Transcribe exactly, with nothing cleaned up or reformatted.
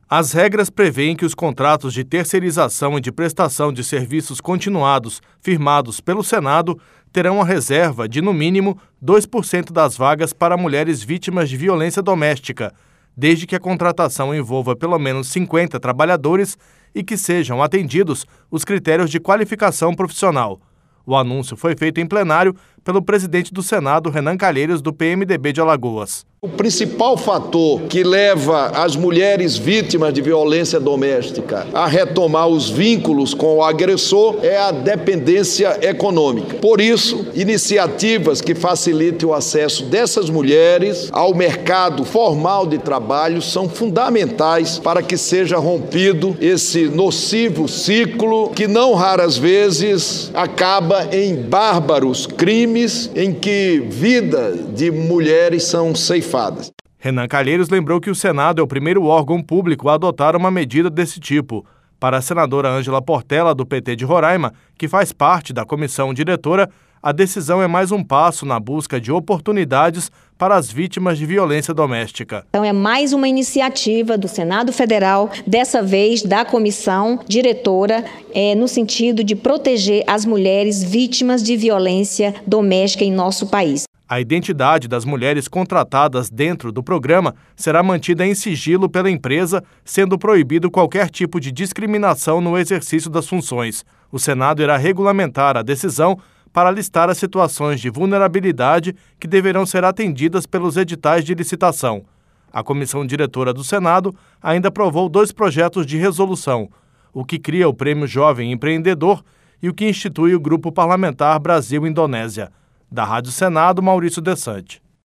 As regras prevêem que os contratos de terceirização e de prestação de serviços continuados firmados pelo Senado terão a reserva de, no mínimo, dois por cento das vagas para mulheres vítimas de violência doméstica, desde que a contratação envolva pelo menos cinquenta trabalhadores e que sejam atendidos os critérios de qualificação profissional. O anúncio foi feito em plenário pelo presidente do Senado, Renan Calheiros, do P M D B de Alagoas. O principal fator que leva as mulheres vítimas de violência doméstica a retomar os vínculos com o agressor é a dependência econômica. Por isso, iniciativas que facilitem o acesso dessas mulheres ao mercado formal de trabalho são fundamentais para que seja rompido esse nocivo ciclo que não raras vezes acaba em bárbaros crimes em que vida de mulheres são ceifadas. Renan Calheiros lembrou que o Senado é o primeiro órgão público a adotar uma medida desse tipo. Para a senadora Ângela Portela, do P T de Roraima, que faz parte da comissão diretora, a decisão é mais um passo na busca de oportunidades para as vítimas de violência doméstica. Então é mais uma iniciativa do Senado Federal, dessa vez da comissão diretora, é, no sentido de proteger as mulheres vítimas de violência doméstica em nosso país. A identidade das mulheres contratadas dentro do programa será mantida em sigilo pela empresa, sendo proibido qualquer tipo de discriminação no exercício das funções. O Senado irá regulamentar a decisão para listar as situações de vulnerabilidade que deverão ser atendidas pelos editais de licitação. A comissão diretora do Senado ainda aprovou dois projetos de resolução, o que cria o Prêmio Jovem Empreendedor e o que institui o Grupo Parlamentar Brasil-Indonésia. Da Rádio Senado, Maurício Desante.